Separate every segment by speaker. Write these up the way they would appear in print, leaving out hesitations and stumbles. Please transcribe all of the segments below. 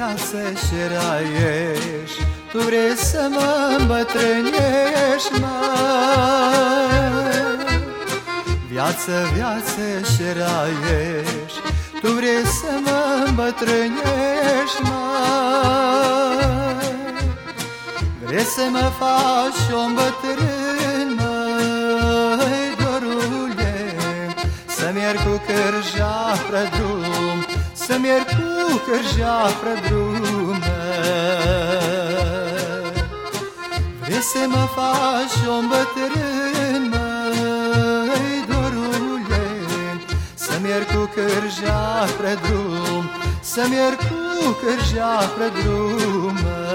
Speaker 1: viață și raiești, tu vrei să mă îmbătrânești, măi. Viață, viață și raiești, tu vrei să mă îmbătrânești, măi. Vrei să mă faci om bătrân, măi, dorule, să merg cu cârja pe drum, să merg cu cârja pe drum. Vrei să mă faci om bătrân, măi, dorule, să merg cu cârja pe drum, să merg cu cârja pe drum.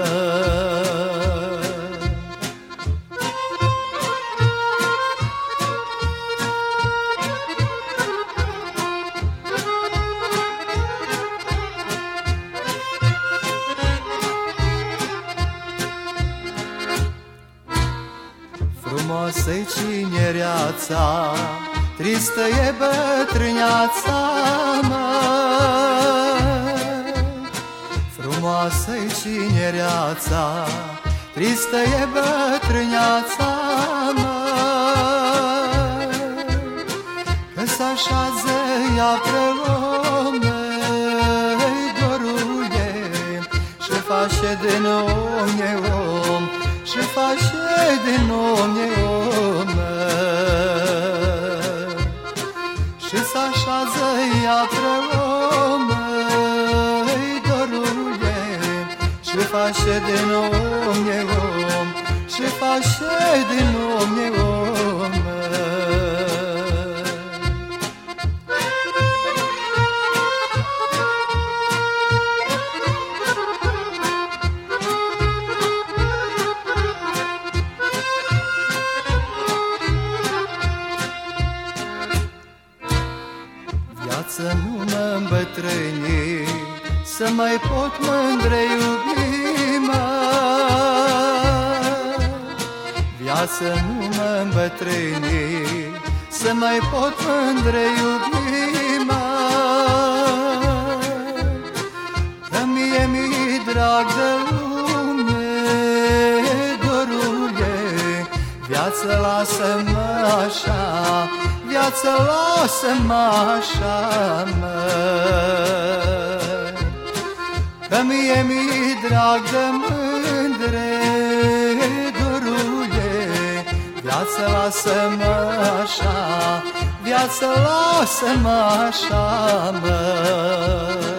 Speaker 1: Frumosă-i cinereața, tristă e bătrâneața, măi. Frumoasă-i cinereața, tristă e bătrâneața, măi. Că s-așează ea preom, măi, dorule, și face din om e om, și face din om e om, și s-așează ea preom, măi, dorule, și face din om e om, și face din om e om. Viață nu mă îmbătrâni, să mai pot mândre iubi, măi. Viață nu mă îmbătrâni, să mai pot mândre iubi, măi. Că mie mi-i drag de lume, dorule, viață lasă-mă așa, viață lasă-mă așa, măi. Că mie mi-i drag de mândre, dorule, viață lasă-mă așa, viață lasă-mă așa, măi.